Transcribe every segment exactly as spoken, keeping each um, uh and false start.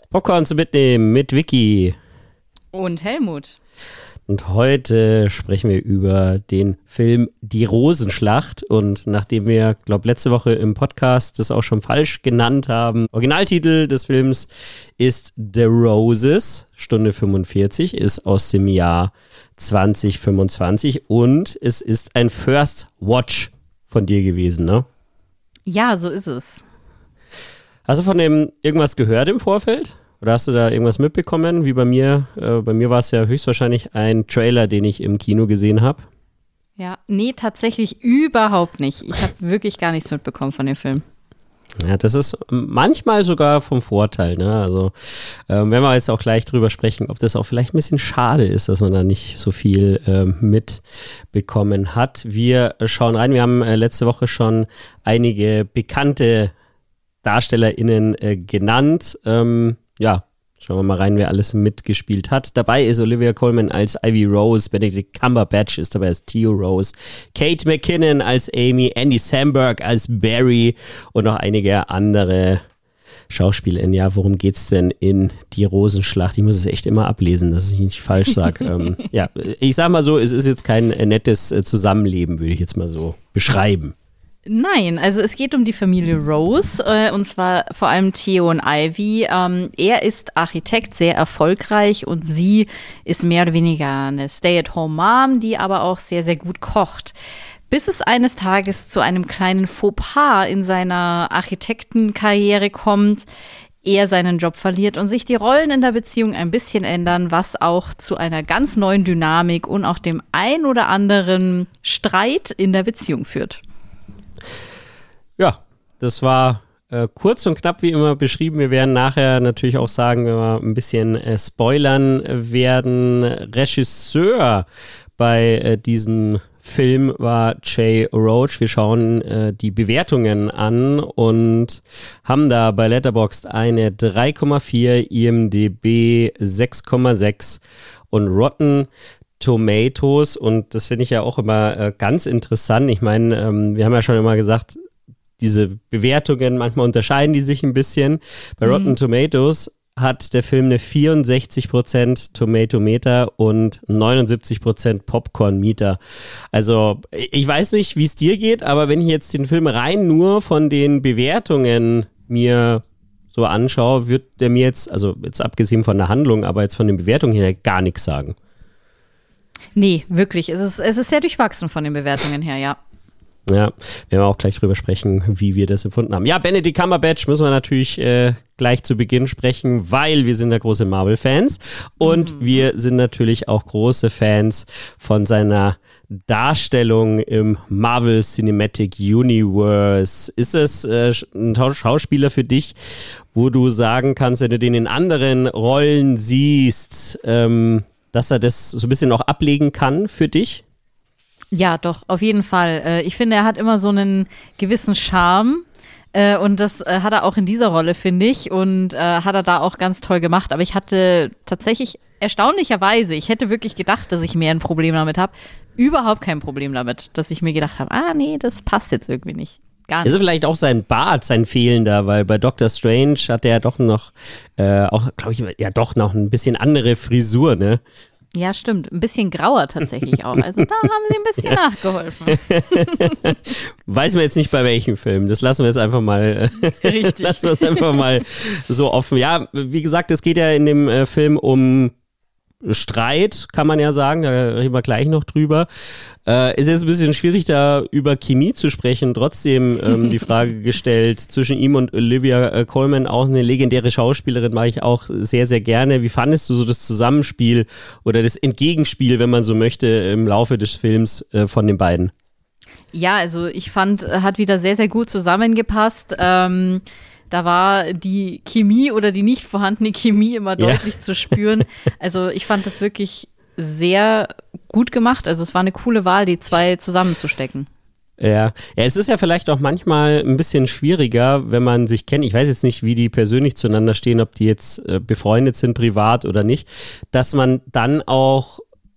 Popcorn zu mitnehmen mit Vicky. Und Helmut. Und heute sprechen wir über den Film Die Rosenschlacht. Und nachdem wir, glaube letzte Woche im Podcast das auch schon falsch genannt haben, Originaltitel des Films ist The Roses, Stunde fünfundvierzig, ist aus dem Jahr zwanzig fünfundzwanzig und es ist ein First Watch von dir gewesen, ne? Ja, so ist es. Hast du von dem irgendwas gehört im Vorfeld? Oder hast du da irgendwas mitbekommen? Wie bei mir, äh, bei mir war es ja höchstwahrscheinlich ein Trailer, den ich im Kino gesehen habe. Ja, nee, tatsächlich überhaupt nicht. Ich habe wirklich gar nichts mitbekommen von dem Film. Ja, das ist manchmal sogar vom Vorteil, ne? Also äh, wenn wir jetzt auch gleich drüber sprechen, ob das auch vielleicht ein bisschen schade ist, dass man da nicht so viel äh, mitbekommen hat. Wir schauen rein, wir haben äh, letzte Woche schon einige bekannte DarstellerInnen äh, genannt. Ähm, ja, schauen wir mal rein, wer alles mitgespielt hat. Dabei ist Olivia Colman als Ivy Rose, Benedict Cumberbatch ist dabei als Theo Rose, Kate McKinnon als Amy, Andy Samberg als Barry und noch einige andere SchauspielerInnen. Ja, worum geht's denn in Die Rosenschlacht? Ich muss es echt immer ablesen, dass ich nicht falsch sage. ähm, ja, ich sag mal so, es ist jetzt kein nettes Zusammenleben, würde ich jetzt mal so beschreiben. Nein, also es geht um die Familie Rose äh, und zwar vor allem Theo und Ivy. Ähm, er ist Architekt, sehr erfolgreich und sie ist mehr oder weniger eine Stay-at-home-Mom, die aber auch sehr, sehr gut kocht. Bis es eines Tages zu einem kleinen Fauxpas in seiner Architektenkarriere kommt, er seinen Job verliert und sich die Rollen in der Beziehung ein bisschen ändern, was auch zu einer ganz neuen Dynamik und auch dem ein oder anderen Streit in der Beziehung führt. Ja, das war äh, kurz und knapp wie immer beschrieben. Wir werden nachher natürlich auch sagen, wenn wir ein bisschen äh, spoilern werden. Regisseur bei äh, diesem Film war Jay Roach. Wir schauen äh, die Bewertungen an und haben da bei Letterboxd eine drei Komma vier, I M D B sechs Komma sechs und Rotten Tomatoes, und das finde ich ja auch immer äh, ganz interessant. Ich meine, ähm, wir haben ja schon immer gesagt, diese Bewertungen, manchmal unterscheiden die sich ein bisschen. Bei mhm. Rotten Tomatoes hat der Film eine vierundsechzig Prozent Tomatometer und neunundsiebzig Prozent Popcorn-Meter. Also ich weiß nicht, wie es dir geht, aber wenn ich jetzt den Film rein nur von den Bewertungen mir so anschaue, wird der mir jetzt, also jetzt abgesehen von der Handlung, aber jetzt von den Bewertungen her gar nichts sagen. Nee, wirklich. Es ist, es ist sehr durchwachsen von den Bewertungen her, ja. Ja, wir werden auch gleich drüber sprechen, wie wir das empfunden haben. Ja, Benedict Cumberbatch müssen wir natürlich äh, gleich zu Beginn sprechen, weil wir sind ja große Marvel-Fans und mhm. wir sind natürlich auch große Fans von seiner Darstellung im Marvel Cinematic Universe. Ist das äh, ein Schauspieler für dich, wo du sagen kannst, wenn du den in anderen Rollen siehst, ähm, dass er das so ein bisschen auch ablegen kann für dich? Ja, doch, auf jeden Fall. Ich finde, er hat immer so einen gewissen Charme und das hat er auch in dieser Rolle, finde ich, und hat er da auch ganz toll gemacht. Aber ich hatte tatsächlich erstaunlicherweise, ich hätte wirklich gedacht, dass ich mehr ein Problem damit habe, überhaupt kein Problem damit, dass ich mir gedacht habe, ah nee, das passt jetzt irgendwie nicht. Gar nicht. Ist es vielleicht auch sein Bart, sein fehlender, weil bei Doctor Strange hat er ja doch noch, äh, auch, glaube ich, ja doch noch ein bisschen andere Frisur, ne? Ja, stimmt. Ein bisschen grauer tatsächlich auch. Also da haben sie ein bisschen ja. nachgeholfen. Weiß man jetzt nicht bei welchem Film. Das lassen wir jetzt einfach mal, Richtig. lassen wir es einfach mal so offen. Ja, wie gesagt, es geht ja in dem äh, Film um Streit, kann man ja sagen, da reden wir gleich noch drüber. Äh, ist jetzt ein bisschen schwierig, da über Chemie zu sprechen. Trotzdem ähm, die Frage gestellt, zwischen ihm und Olivia äh, Colman, auch eine legendäre Schauspielerin, mache ich auch sehr, sehr gerne. Wie fandest du so das Zusammenspiel oder das Entgegenspiel, wenn man so möchte, im Laufe des Films äh, von den beiden? Ja, also ich fand, hat wieder sehr, sehr gut zusammengepasst. Ähm, Da war die Chemie oder die nicht vorhandene Chemie immer deutlich ja. zu spüren. Also ich fand das wirklich sehr gut gemacht. Also es war eine coole Wahl, die zwei zusammenzustecken. Ja. ja, es ist ja vielleicht auch manchmal ein bisschen schwieriger, wenn man sich kennt. Ich weiß jetzt nicht, wie die persönlich zueinander stehen, ob die jetzt äh, befreundet sind, privat oder nicht, dass man dann auch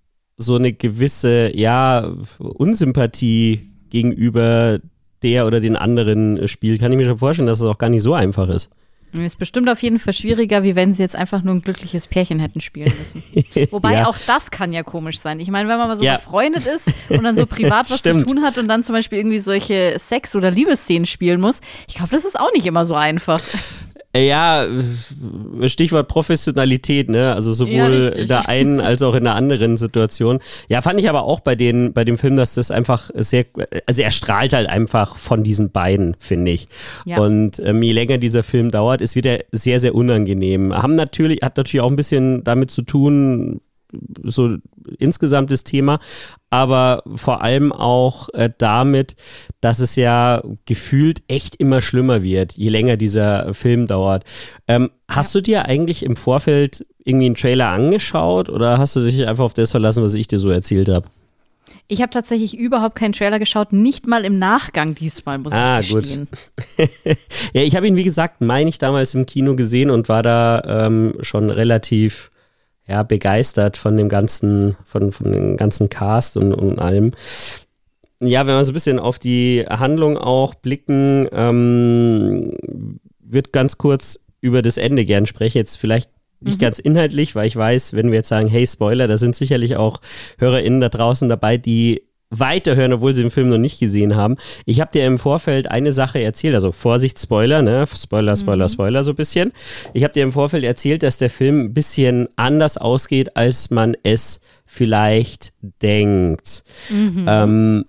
so eine gewisse, ja, Unsympathie gegenüber der oder den anderen spielt. Kann ich mir schon vorstellen, dass es auch gar nicht so einfach ist. Ist bestimmt auf jeden Fall schwieriger, wie wenn sie jetzt einfach nur ein glückliches Pärchen hätten spielen müssen. Wobei ja. auch das kann ja komisch sein. Ich meine, wenn man mal so ja. befreundet ist und dann so privat was Stimmt. zu tun hat und dann zum Beispiel irgendwie solche Sex- oder Liebesszenen spielen muss, ich glaube, das ist auch nicht immer so einfach. Ja, Stichwort Professionalität, ne? Also sowohl Ja, in der einen als auch in der anderen Situation. Ja, fand ich aber auch bei den, bei dem Film, dass das einfach sehr, also er strahlt halt einfach von diesen beiden, finde ich. Ja. Und ähm, je länger dieser Film dauert, ist wieder sehr, sehr unangenehm. Haben natürlich, hat natürlich auch ein bisschen damit zu tun, so insgesamt das Thema, aber vor allem auch äh, damit, dass es ja gefühlt echt immer schlimmer wird, je länger dieser Film dauert. Ähm, ja. Hast du dir eigentlich im Vorfeld irgendwie einen Trailer angeschaut oder hast du dich einfach auf das verlassen, was ich dir so erzählt habe? Ich habe tatsächlich überhaupt keinen Trailer geschaut, nicht mal im Nachgang diesmal, muss ah, ich gestehen. Gut. Ja, ich habe ihn, wie gesagt, meine ich, damals im Kino gesehen und war da ähm, schon relativ ja, begeistert von dem ganzen, von, von dem ganzen Cast und, und allem. Ja, wenn wir so ein bisschen auf die Handlung auch blicken, ähm, wird ganz kurz über das Ende gern sprechen. Jetzt vielleicht nicht mhm. ganz inhaltlich, weil ich weiß, wenn wir jetzt sagen, hey, Spoiler, da sind sicherlich auch HörerInnen da draußen dabei, die weiterhören, obwohl sie den Film noch nicht gesehen haben. Ich habe dir im Vorfeld eine Sache erzählt, also Vorsicht, Spoiler, ne? Spoiler, Spoiler, mhm. Spoiler so ein bisschen. Ich habe dir im Vorfeld erzählt, dass der Film ein bisschen anders ausgeht, als man es vielleicht denkt. Mhm. Ähm,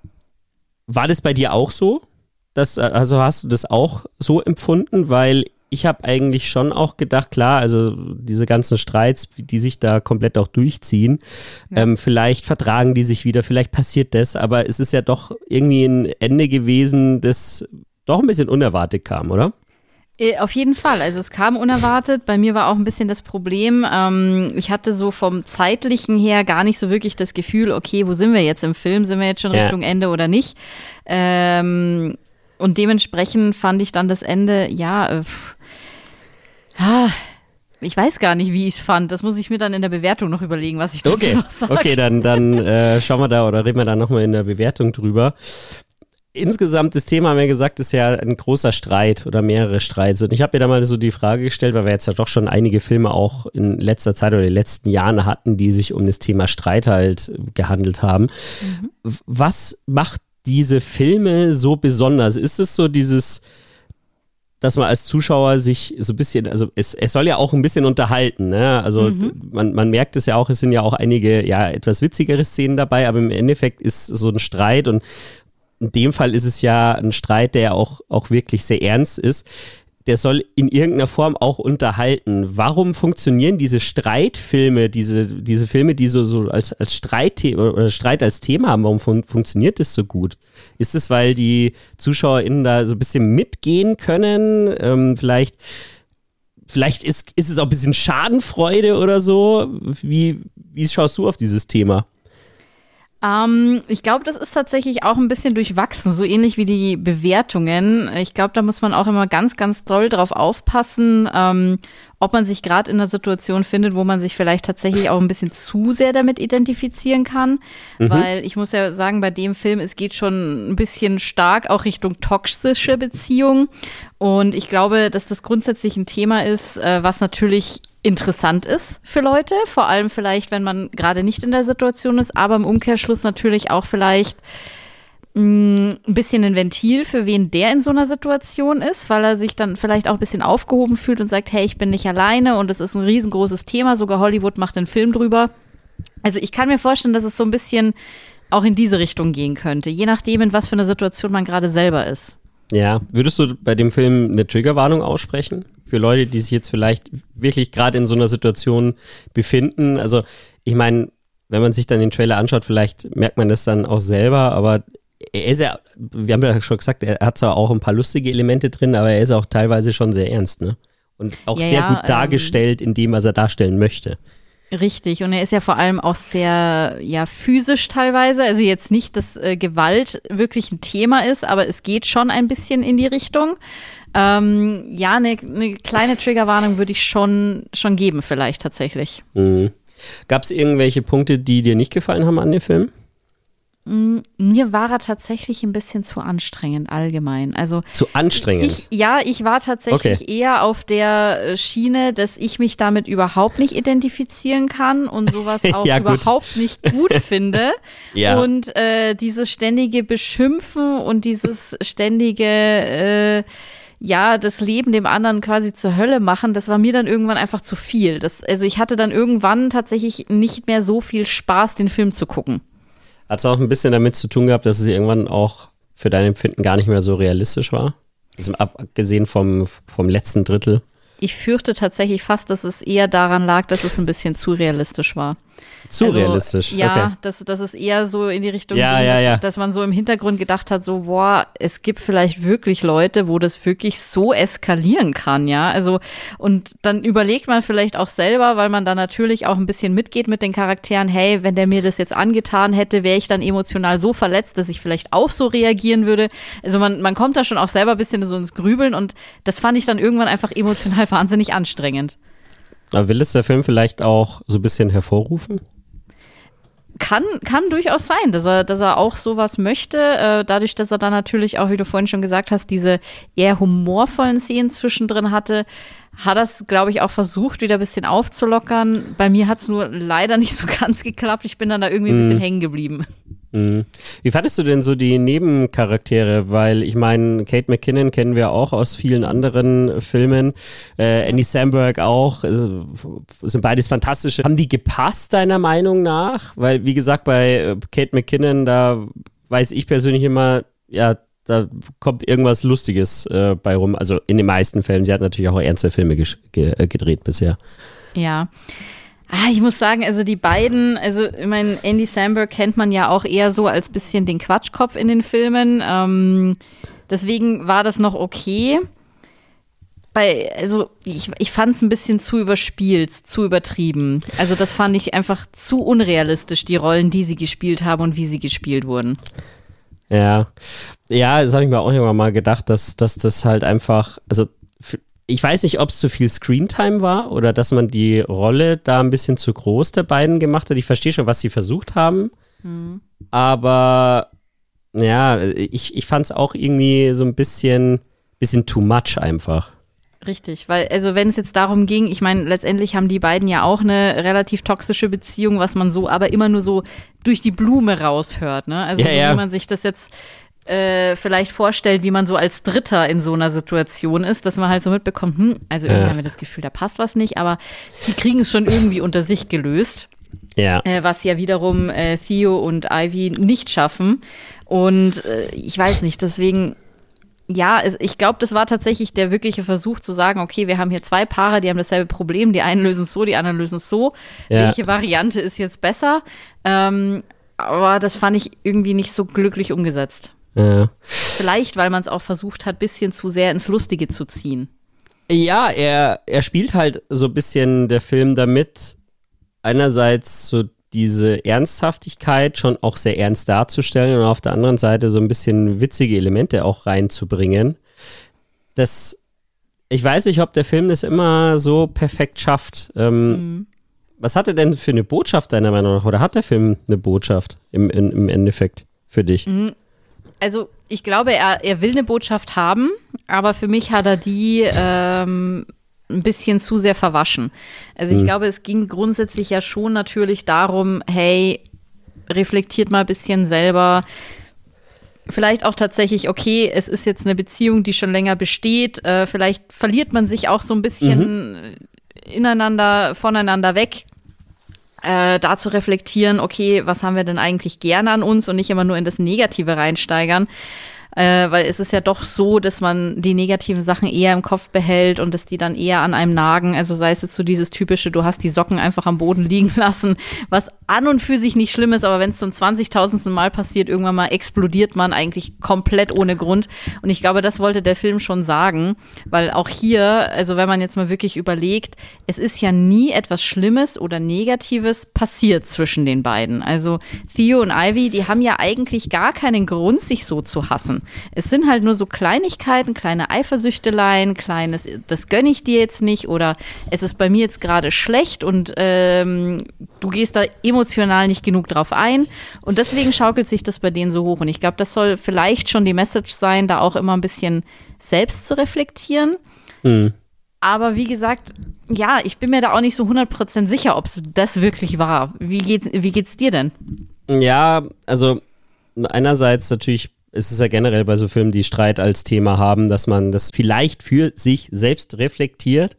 war das bei dir auch so? Das, also hast du das auch so empfunden? Weil ich habe eigentlich schon auch gedacht, klar, also diese ganzen Streits, die sich da komplett auch durchziehen, ja. ähm, vielleicht vertragen die sich wieder, vielleicht passiert das, aber es ist ja doch irgendwie ein Ende gewesen, das doch ein bisschen unerwartet kam, oder? Auf jeden Fall, also es kam unerwartet, bei mir war auch ein bisschen das Problem, ähm, ich hatte so vom Zeitlichen her gar nicht so wirklich das Gefühl, okay, wo sind wir jetzt im Film, sind wir jetzt schon ja. Richtung Ende oder nicht, ähm, und dementsprechend fand ich dann das Ende, ja, äh, pff, Ah, ich weiß gar nicht, wie ich es fand. Das muss ich mir dann in der Bewertung noch überlegen, was ich dazu okay. noch sage. Okay, dann, dann äh, schauen wir da oder reden wir da nochmal in der Bewertung drüber. Insgesamt, das Thema, haben wir gesagt, ist ja ein großer Streit oder mehrere Streits. Und ich habe mir da mal so die Frage gestellt, weil wir jetzt ja doch schon einige Filme auch in letzter Zeit oder in den letzten Jahren hatten, die sich um das Thema Streit halt gehandelt haben. Mhm. Was macht diese Filme so besonders? Ist es so dieses, dass man als Zuschauer sich so ein bisschen, also es, es soll ja auch ein bisschen unterhalten, ne? Also mhm. man, man merkt es ja auch, es sind ja auch einige, ja, etwas witzigere Szenen dabei, aber im Endeffekt ist so ein Streit und in dem Fall ist es ja ein Streit, der auch, auch wirklich sehr ernst ist. Der soll in irgendeiner Form auch unterhalten. Warum funktionieren diese Streitfilme, diese, diese Filme, die so, so als, als Streitthema oder Streit als Thema haben, warum fun- funktioniert das so gut? Ist es, weil die ZuschauerInnen da so ein bisschen mitgehen können? Ähm, vielleicht vielleicht ist, ist es auch ein bisschen Schadenfreude oder so? Wie, wie schaust du auf dieses Thema? Ähm, ich glaube, das ist tatsächlich auch ein bisschen durchwachsen, so ähnlich wie die Bewertungen. Ich glaube, da muss man auch immer ganz, ganz doll drauf aufpassen, ähm, ob man sich gerade in einer Situation findet, wo man sich vielleicht tatsächlich auch ein bisschen zu sehr damit identifizieren kann. Mhm. Weil ich muss ja sagen, bei dem Film, es geht schon ein bisschen stark auch Richtung toxische Beziehungen. Und ich glaube, dass das grundsätzlich ein Thema ist, äh, was natürlich interessant ist für Leute, vor allem vielleicht, wenn man gerade nicht in der Situation ist, aber im Umkehrschluss natürlich auch vielleicht mh, ein bisschen ein Ventil für wen der in so einer Situation ist, weil er sich dann vielleicht auch ein bisschen aufgehoben fühlt und sagt, hey, ich bin nicht alleine und es ist ein riesengroßes Thema, sogar Hollywood macht einen Film drüber. Also ich kann mir vorstellen, dass es so ein bisschen auch in diese Richtung gehen könnte, je nachdem, in was für einer Situation man gerade selber ist. Ja, würdest du bei dem Film eine Triggerwarnung aussprechen? Für Leute, die sich jetzt vielleicht wirklich gerade in so einer Situation befinden. Also ich meine, wenn man sich dann den Trailer anschaut, vielleicht merkt man das dann auch selber, aber er ist ja, wir haben ja schon gesagt, er hat zwar auch ein paar lustige Elemente drin, aber er ist auch teilweise schon sehr ernst, ne? Und auch ja, sehr ja, gut dargestellt in dem, was er darstellen möchte. Richtig, und er ist ja vor allem auch sehr, ja, physisch teilweise, also jetzt nicht, dass äh, Gewalt wirklich ein Thema ist, aber es geht schon ein bisschen in die Richtung. Ähm, ja, eine ne kleine Triggerwarnung würde ich schon, schon geben vielleicht tatsächlich. Mhm. Gab es irgendwelche Punkte, die dir nicht gefallen haben an dem Film? Mir war er tatsächlich ein bisschen zu anstrengend allgemein. Also zu anstrengend? Ich, ja, ich war tatsächlich okay. eher auf der Schiene, dass ich mich damit überhaupt nicht identifizieren kann und sowas auch ja, überhaupt nicht gut finde. Ja. Und äh, dieses ständige Beschimpfen und dieses ständige äh, ja, das Leben dem anderen quasi zur Hölle machen, das war mir dann irgendwann einfach zu viel. Das, also ich hatte dann irgendwann tatsächlich nicht mehr so viel Spaß, den Film zu gucken. Hat es auch ein bisschen damit zu tun gehabt, dass es irgendwann auch für dein Empfinden gar nicht mehr so realistisch war? Also abgesehen vom, vom letzten Drittel. Ich fürchte tatsächlich fast, dass es eher daran lag, dass es ein bisschen zu realistisch war. Zu also, realistisch? Ja, okay. dass, dass es eher so in die Richtung ja, ging, ja, dass, ja. dass man so im Hintergrund gedacht hat, so, boah, es gibt vielleicht wirklich Leute, wo das wirklich so eskalieren kann, ja. Also, und dann überlegt man vielleicht auch selber, weil man da natürlich auch ein bisschen mitgeht mit den Charakteren, hey, wenn der mir das jetzt angetan hätte, wäre ich dann emotional so verletzt, dass ich vielleicht auch so reagieren würde. Also man, man kommt da schon auch selber ein bisschen so ins Grübeln und das fand ich dann irgendwann einfach emotional wahnsinnig anstrengend. Aber will es der Film vielleicht auch so ein bisschen hervorrufen? Kann, kann durchaus sein, dass er, dass er auch sowas möchte. Äh, dadurch, dass er dann natürlich auch, wie du vorhin schon gesagt hast, diese eher humorvollen Szenen zwischendrin hatte, hat er es, glaube ich, auch versucht, wieder ein bisschen aufzulockern. Bei mir hat es nur leider nicht so ganz geklappt. Ich bin dann da irgendwie ein bisschen mm. hängen geblieben. Mm. Wie fandest du denn so die Nebencharaktere? Weil ich meine, Kate McKinnon kennen wir auch aus vielen anderen Filmen. Äh, Andy Samberg auch. Also, sind beides fantastische. Haben die gepasst, deiner Meinung nach? Weil, wie gesagt, bei Kate McKinnon, da weiß ich persönlich immer, ja, da kommt irgendwas Lustiges äh, bei rum. Also in den meisten Fällen. Sie hat natürlich auch ernste Filme ge- ge- gedreht bisher. Ja. Ah, ich muss sagen, also die beiden, also ich meine, Andy Samberg kennt man ja auch eher so als bisschen den Quatschkopf in den Filmen. Ähm, deswegen war das noch okay. Bei, also ich, ich fand es ein bisschen zu überspielt, zu übertrieben. Also das fand ich einfach zu unrealistisch, die Rollen, die sie gespielt haben und wie sie gespielt wurden. Ja, ja, das habe ich mir auch irgendwann mal gedacht, dass, dass das halt einfach, also ich weiß nicht, ob es zu viel Screentime war oder dass man die Rolle da ein bisschen zu groß der beiden gemacht hat. Ich verstehe schon, was sie versucht haben, mhm. aber ja, ich, ich fand es auch irgendwie so ein bisschen, bisschen too much einfach. Richtig, weil also wenn es jetzt darum ging, ich meine, letztendlich haben die beiden ja auch eine relativ toxische Beziehung, was man so aber immer nur so durch die Blume raushört, ne? Also ja, so, ja. wie man sich das jetzt äh, vielleicht vorstellt, wie man so als Dritter in so einer Situation ist, dass man halt so mitbekommt, hm, also irgendwie ja. haben wir das Gefühl, da passt was nicht, aber sie kriegen es schon irgendwie unter sich gelöst. Ja. Äh, was ja wiederum äh, Theo und Ivy nicht schaffen. Und äh, ich weiß nicht, deswegen ja, ich glaube, das war tatsächlich der wirkliche Versuch zu sagen, okay, wir haben hier zwei Paare, die haben dasselbe Problem, die einen lösen es so, die anderen lösen es so. Ja. Welche Variante ist jetzt besser? Ähm, aber das fand ich irgendwie nicht so glücklich umgesetzt. Ja. Vielleicht, weil man es auch versucht hat, ein bisschen zu sehr ins Lustige zu ziehen. Ja, er, er spielt halt so ein bisschen der Film damit, einerseits so diese Ernsthaftigkeit schon auch sehr ernst darzustellen und auf der anderen Seite so ein bisschen witzige Elemente auch reinzubringen. Das, ich weiß nicht, ob der Film das immer so perfekt schafft. Ähm, mhm. Was hat er denn für eine Botschaft deiner Meinung nach? Oder hat der Film eine Botschaft im, im, im Endeffekt für dich? Mhm. Also ich glaube, er, er will eine Botschaft haben, aber für mich hat er die ähm, ein bisschen zu sehr verwaschen. Also ich mhm. glaube, es ging grundsätzlich ja schon natürlich darum, hey, reflektiert mal ein bisschen selber. Vielleicht auch tatsächlich, okay, es ist jetzt eine Beziehung, die schon länger besteht. Äh, vielleicht verliert man sich auch so ein bisschen mhm. ineinander, voneinander weg. Äh, da zu reflektieren, okay, was haben wir denn eigentlich gerne an uns und nicht immer nur in das Negative reinsteigern. Äh, weil es ist ja doch so, dass man die negativen Sachen eher im Kopf behält und dass die dann eher an einem nagen. Also sei es jetzt so dieses typische, du hast die Socken einfach am Boden liegen lassen, was an und für sich nicht schlimm ist, aber wenn es zum zwanzigtausendsten Mal passiert, irgendwann mal explodiert man eigentlich komplett ohne Grund. Und ich glaube, das wollte der Film schon sagen, weil auch hier, also wenn man jetzt mal wirklich überlegt, es ist ja nie etwas Schlimmes oder Negatives passiert zwischen den beiden. Also Theo und Ivy, die haben ja eigentlich gar keinen Grund, sich so zu hassen. Es sind halt nur so Kleinigkeiten, kleine Eifersüchteleien, kleines, das gönne ich dir jetzt nicht oder es ist bei mir jetzt gerade schlecht und ähm, du gehst da emotional emotional nicht genug drauf ein. Und deswegen schaukelt sich das bei denen so hoch. Und ich glaube, das soll vielleicht schon die Message sein, da auch immer ein bisschen selbst zu reflektieren. Mhm. Aber wie gesagt, ja, ich bin mir da auch nicht so hundert Prozent sicher, ob es das wirklich war. Wie geht's, wie geht's dir denn? Ja, also einerseits natürlich ist es ja generell bei so Filmen, die Streit als Thema haben, dass man das vielleicht für sich selbst reflektiert.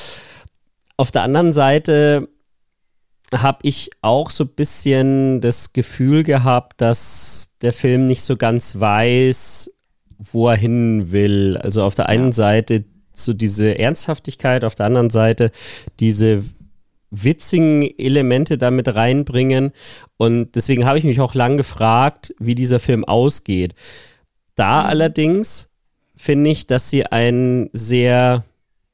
Auf der anderen Seite habe ich auch so ein bisschen das Gefühl gehabt, dass der Film nicht so ganz weiß, wo er hin will. Also auf der einen ja. Seite so diese Ernsthaftigkeit, auf der anderen Seite diese witzigen Elemente damit reinbringen. Und deswegen habe ich mich auch lang gefragt, wie dieser Film ausgeht. Da mhm. allerdings finde ich, dass sie ein sehr,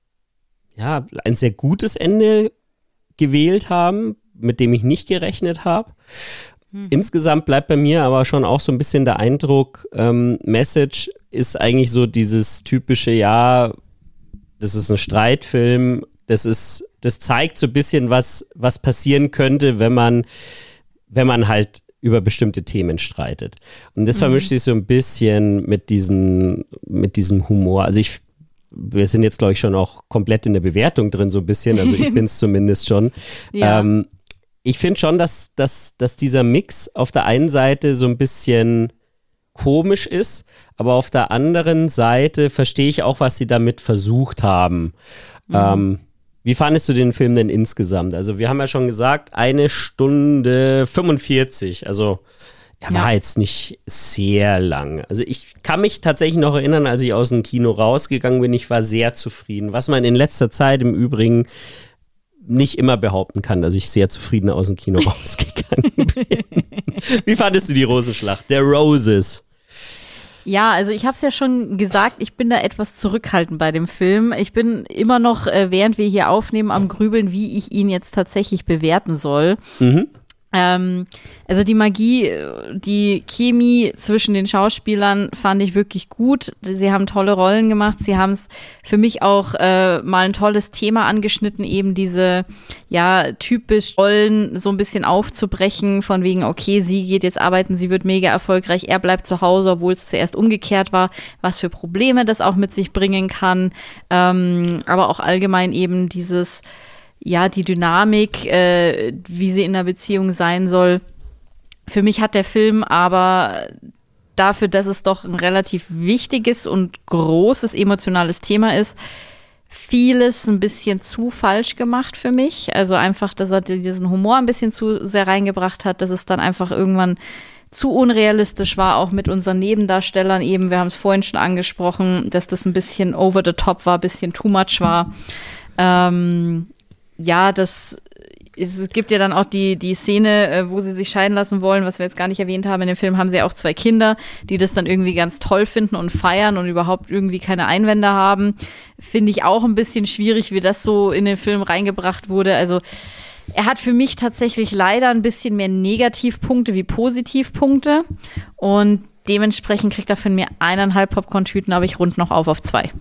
ja, ein sehr gutes Ende gewählt haben, mit dem ich nicht gerechnet habe. Mhm. Insgesamt bleibt bei mir aber schon auch so ein bisschen der Eindruck, ähm, Message ist eigentlich so dieses typische, ja, das ist ein Streitfilm, das ist, das zeigt so ein bisschen, was, was passieren könnte, wenn man, wenn man halt über bestimmte Themen streitet. Und das mhm. vermischt sich so ein bisschen mit diesen, mit diesem Humor. Also ich, wir sind jetzt, glaube ich, schon auch komplett in der Bewertung drin, so ein bisschen. Also ich bin es zumindest schon. Ja. Ähm, ich finde schon, dass, dass, dass dieser Mix auf der einen Seite so ein bisschen komisch ist, aber auf der anderen Seite verstehe ich auch, was sie damit versucht haben. Mhm. Ähm, wie fandest du den Film denn insgesamt? Also wir haben ja schon gesagt, eine Stunde fünfundvierzig, also er war ja. jetzt nicht sehr lang. Also ich kann mich tatsächlich noch erinnern, als ich aus dem Kino rausgegangen bin, ich war sehr zufrieden. Was man in letzter Zeit im Übrigen nicht immer behaupten kann, dass ich sehr zufrieden aus dem Kino rausgegangen bin. Wie fandest du die Rosenschlacht? Der Roses. Ja, also ich habe es ja schon gesagt, ich bin da etwas zurückhaltend bei dem Film. Ich bin immer noch, äh, während wir hier aufnehmen, am Grübeln, wie ich ihn jetzt tatsächlich bewerten soll. Mhm. Ähm, also die Magie, die Chemie zwischen den Schauspielern fand ich wirklich gut. Sie haben tolle Rollen gemacht. Sie haben es für mich auch äh, mal ein tolles Thema angeschnitten, eben diese ja typisch Rollen so ein bisschen aufzubrechen, von wegen, okay, sie geht jetzt arbeiten, sie wird mega erfolgreich, er bleibt zu Hause, obwohl es zuerst umgekehrt war, was für Probleme das auch mit sich bringen kann. Ähm, aber auch allgemein eben dieses ja, die Dynamik, äh, wie sie in einer Beziehung sein soll. Für mich hat der Film aber dafür, dass es doch ein relativ wichtiges und großes emotionales Thema ist, vieles ein bisschen zu falsch gemacht für mich. Also einfach, dass er diesen Humor ein bisschen zu sehr reingebracht hat, dass es dann einfach irgendwann zu unrealistisch war, auch mit unseren Nebendarstellern eben. Wir haben es vorhin schon angesprochen, dass das ein bisschen over the top war, ein bisschen too much war. Ähm, Ja, das es gibt ja dann auch die, die Szene, wo sie sich scheiden lassen wollen, was wir jetzt gar nicht erwähnt haben. In dem Film haben sie ja auch zwei Kinder, die das dann irgendwie ganz toll finden und feiern und überhaupt irgendwie keine Einwände haben. Finde ich auch ein bisschen schwierig, wie das so in den Film reingebracht wurde. Also er hat für mich tatsächlich leider ein bisschen mehr Negativpunkte wie Positivpunkte. Und dementsprechend kriegt er von mir eineinhalb Popcorn-Tüten, aber ich rund noch auf auf zwei.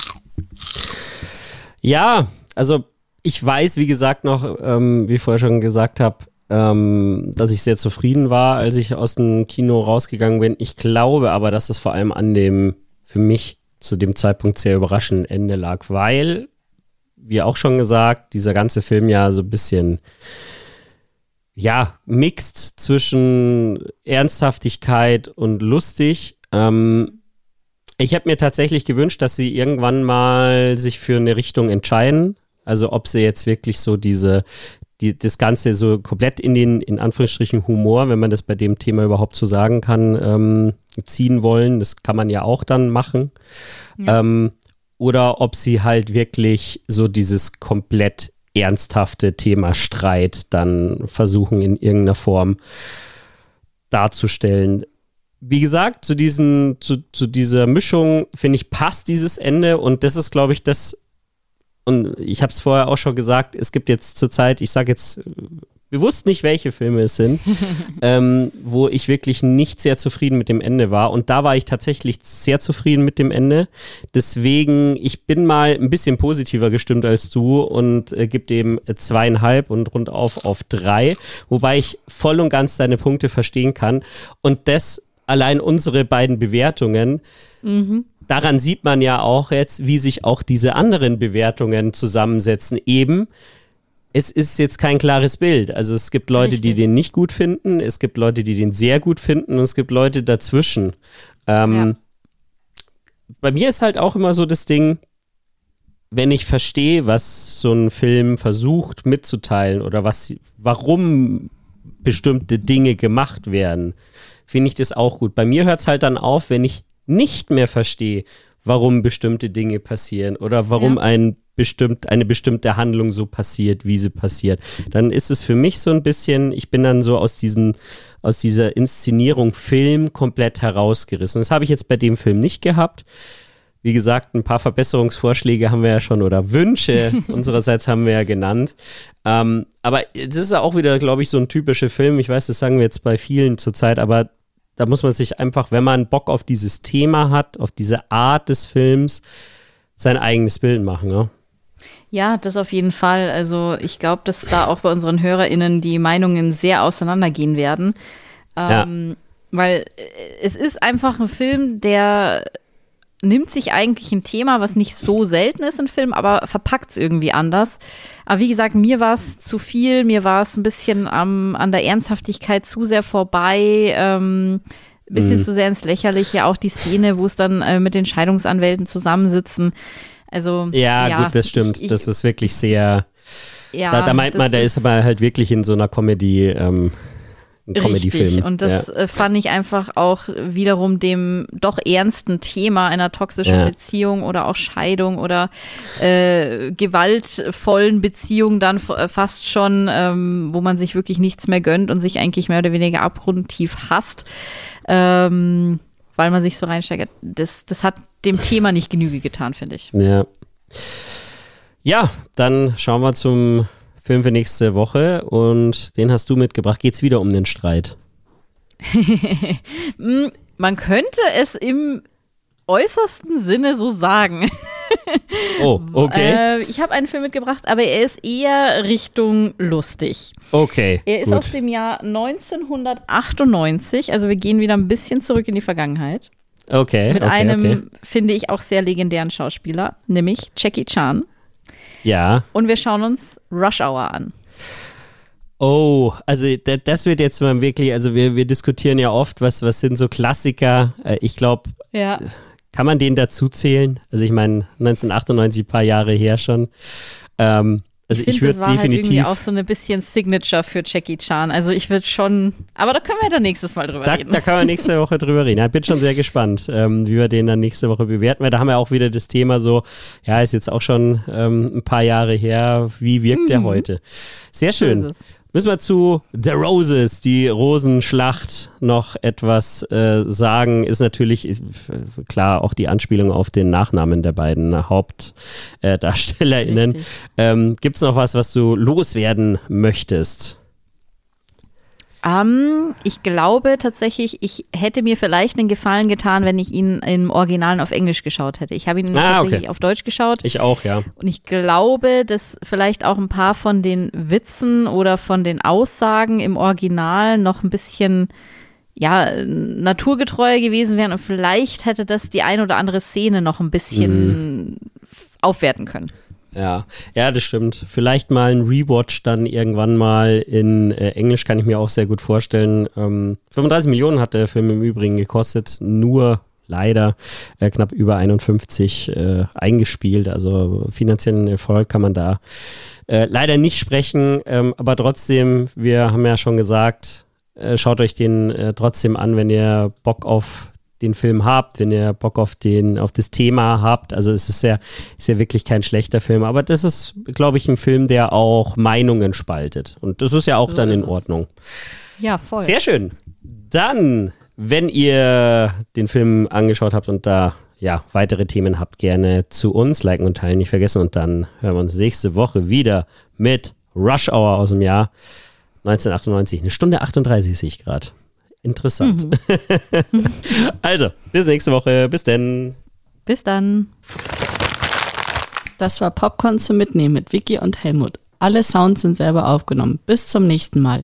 Ja, also ich weiß, wie gesagt, noch, ähm, wie ich vorher schon gesagt habe, ähm, dass ich sehr zufrieden war, als ich aus dem Kino rausgegangen bin. Ich glaube aber, dass es vor allem an dem, für mich zu dem Zeitpunkt sehr überraschenden Ende lag, weil, wie auch schon gesagt, dieser ganze Film ja so ein bisschen, ja, mixt zwischen Ernsthaftigkeit und lustig. Ähm, ich habe mir tatsächlich gewünscht, dass sie irgendwann mal sich für eine Richtung entscheiden. Also ob sie jetzt wirklich so diese, die, das Ganze so komplett in den, in Anführungsstrichen, Humor, wenn man das bei dem Thema überhaupt so sagen kann, ähm, ziehen wollen. Das kann man ja auch dann machen. Ja. Ähm, oder ob sie halt wirklich so dieses komplett ernsthafte Thema Streit dann versuchen in irgendeiner Form darzustellen. Wie gesagt, zu diesen, zu, zu dieser Mischung, finde ich, passt dieses Ende und das ist, glaube ich, das. Und ich habe es vorher auch schon gesagt, es gibt jetzt zurzeit, ich sage jetzt bewusst nicht, welche Filme es sind, ähm, wo ich wirklich nicht sehr zufrieden mit dem Ende war. Und da war ich tatsächlich sehr zufrieden mit dem Ende. Deswegen, ich bin mal ein bisschen positiver gestimmt als du und äh, gebe dem zweieinhalb und rund auf auf drei. Wobei ich voll und ganz deine Punkte verstehen kann. Und das allein unsere beiden Bewertungen, mhm. daran sieht man ja auch jetzt, wie sich auch diese anderen Bewertungen zusammensetzen. Eben, es ist jetzt kein klares Bild. Also es gibt Leute, Richtig. die den nicht gut finden, es gibt Leute, die den sehr gut finden und es gibt Leute dazwischen. Ähm, ja. Bei mir ist halt auch immer so das Ding, wenn ich verstehe, was so ein Film versucht mitzuteilen oder was, warum bestimmte Dinge gemacht werden, finde ich das auch gut. Bei mir hört es halt dann auf, wenn ich nicht mehr verstehe, warum bestimmte Dinge passieren oder warum ja. ein bestimmt, eine bestimmte Handlung so passiert, wie sie passiert. Dann ist es für mich so ein bisschen, ich bin dann so aus diesen, aus dieser Inszenierung Film komplett herausgerissen. Das habe ich jetzt bei dem Film nicht gehabt. Wie gesagt, ein paar Verbesserungsvorschläge haben wir ja schon oder Wünsche unsererseits haben wir ja genannt. Ähm, aber das ist ja auch wieder, glaube ich, so ein typischer Film. Ich weiß, das sagen wir jetzt bei vielen zurzeit, aber da muss man sich einfach, wenn man Bock auf dieses Thema hat, auf diese Art des Films, sein eigenes Bild machen, ne? Ja, das auf jeden Fall. Also ich glaube, dass da auch bei unseren HörerInnen die Meinungen sehr auseinandergehen werden. Ähm, ja. Weil es ist einfach ein Film, der nimmt sich eigentlich ein Thema, was nicht so selten ist in Filmen, aber verpackt es irgendwie anders. Aber wie gesagt, mir war es zu viel, mir war es ein bisschen am, an der Ernsthaftigkeit zu sehr vorbei, ähm, ein bisschen mhm. zu sehr ins Lächerliche, auch die Szene, wo es dann äh, mit den Scheidungsanwälten zusammensitzen. Also, ja, ja gut, das stimmt. Ich, ich, das ist wirklich sehr, ja, da, da meint man, da ist aber halt wirklich in so einer Comedy, ähm, ein Comedy-Film. Richtig, und das ja. fand ich einfach auch wiederum dem doch ernsten Thema einer toxischen ja. Beziehung oder auch Scheidung oder äh, gewaltvollen Beziehungen dann fast schon, ähm, wo man sich wirklich nichts mehr gönnt und sich eigentlich mehr oder weniger abgrundtief hasst, ähm, weil man sich so reinsteigert. Das, das hat dem Thema nicht Genüge getan, finde ich. Ja. Ja, dann schauen wir zum Film für nächste Woche und den hast du mitgebracht. Geht's wieder um den Streit? Man könnte es im äußersten Sinne so sagen. Oh, okay. Äh, ich habe einen Film mitgebracht, aber er ist eher Richtung lustig. Okay, Er ist gut. aus dem Jahr neunzehnhundertachtundneunzig, also wir gehen wieder ein bisschen zurück in die Vergangenheit. Okay, Mit okay, einem, okay. finde ich, auch sehr legendären Schauspieler, nämlich Jackie Chan. Ja. Und wir schauen uns Rush Hour an. Oh, also das wird jetzt mal wirklich, also wir, wir diskutieren ja oft, was, was sind so Klassiker. Ich glaube, ja. kann man den dazu zählen? Also ich meine, neunzehnhundertachtundneunzig, ein paar Jahre her schon. Ähm, also ich, ich würde definitiv. Halt irgendwie auch so ein bisschen Signature für Jackie Chan. Also ich würde schon, aber da können wir dann nächstes Mal drüber da, reden. Da können wir nächste Woche drüber reden. Ich bin schon sehr gespannt, ähm, wie wir den dann nächste Woche bewerten. Weil da haben wir auch wieder das Thema so, ja, ist jetzt auch schon ähm, ein paar Jahre her. Wie wirkt mhm. der heute? Sehr schön. So müssen wir zu The Roses, die Rosenschlacht, noch etwas äh, sagen. Ist natürlich, ist, klar, auch die Anspielung auf den Nachnamen der beiden HauptdarstellerInnen. Äh, ähm, Gibt es noch was, was du loswerden möchtest? Um, ich glaube tatsächlich, ich hätte mir vielleicht einen Gefallen getan, wenn ich ihn im Originalen auf Englisch geschaut hätte. Ich habe ihn ah, tatsächlich okay. auf Deutsch geschaut. Ich auch, ja. Und ich glaube, dass vielleicht auch ein paar von den Witzen oder von den Aussagen im Original noch ein bisschen ja, naturgetreuer gewesen wären und vielleicht hätte das die ein oder andere Szene noch ein bisschen mhm. aufwerten können. Ja, ja, das stimmt. Vielleicht mal ein Rewatch dann irgendwann mal in äh, Englisch kann ich mir auch sehr gut vorstellen. Ähm, fünfunddreißig Millionen hat der Film im Übrigen gekostet, nur leider äh, knapp über einundfünfzig äh, eingespielt. Also finanziellen Erfolg kann man da äh, leider nicht sprechen. Ähm, aber trotzdem, wir haben ja schon gesagt, äh, schaut euch den äh, trotzdem an, wenn ihr Bock auf den Film habt, wenn ihr Bock auf den, auf das Thema habt. Also es ist ja, ist ja wirklich kein schlechter Film, aber das ist, glaube ich, ein Film, der auch Meinungen spaltet. Und das ist ja auch so dann in Ordnung. Ja, voll. Sehr schön. Dann, wenn ihr den Film angeschaut habt und da ja weitere Themen habt, gerne zu uns liken und teilen nicht vergessen. Und dann hören wir uns nächste Woche wieder mit Rush Hour aus dem Jahr neunzehnhundertachtundneunzig. Eine Stunde achtunddreißig sehe ich gerade. Interessant. Mhm. Also, bis nächste Woche. Bis denn. Bis dann. Das war Popcorn zum Mitnehmen mit Vicky und Helmut. Alle Sounds sind selber aufgenommen. Bis zum nächsten Mal.